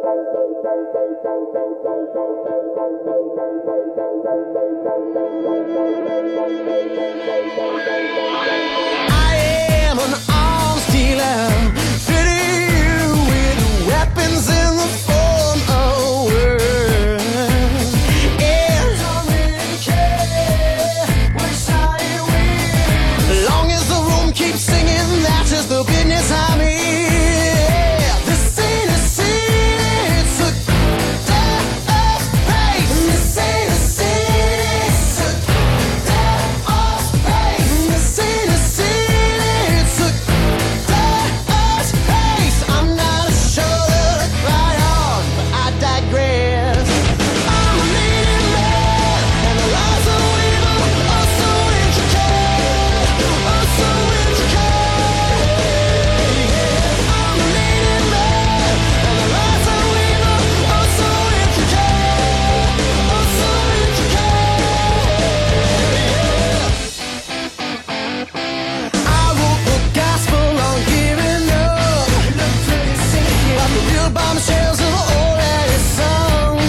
I am an arms dealer, fitting you with weapons in the form of words. Yeah. Don't really care which side you win. Long as the room keeps singing, that is the business I'm in. This ain't a scene, it's a death space. This ain't a scene, it's a death space. This ain't a scene, it's a death space. I'm not sure that I cry on, but I digress. I'm a leading man, and the lies of evil are so intricate, are so intricate. I'm a leading man, and the lies of evil are so intricate, are so intricate. I wrote the gospel on giving up. You look pretty sinking, but the real bombshells are already sung.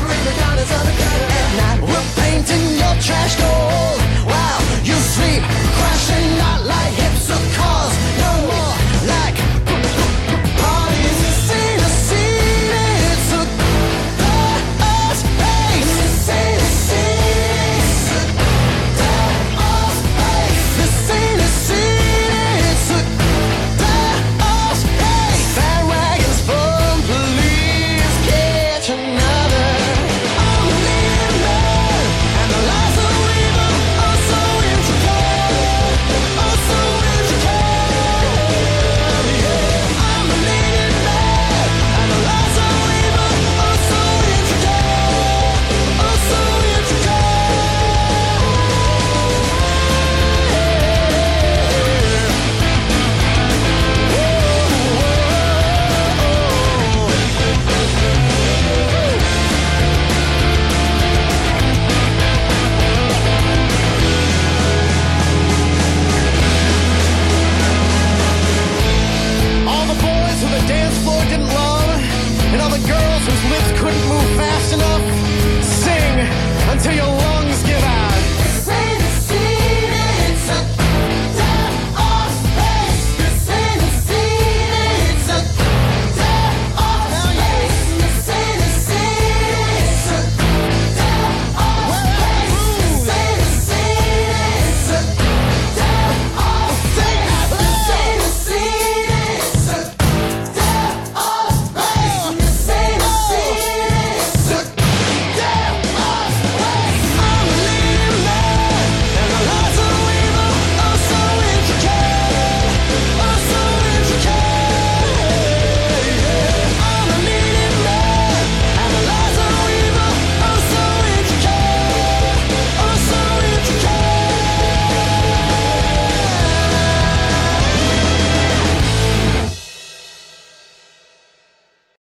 At night we're painting your trash gold while you sleep, crashing not like hips or cars, no more like parties. This ain't a scene, it's a space. This ain't a scene, it's a space. This ain't a scene, it's a space. Bandwagons from police catch another. I'm a leading man, and the lies of evil are so intricate, are so intricate. Yeah. I'm a leading man, and the lies of evil are so intricate, are so intricate. All the boys who the dance floor didn't love, and all the girls whose lips couldn't move fast enough, sing until you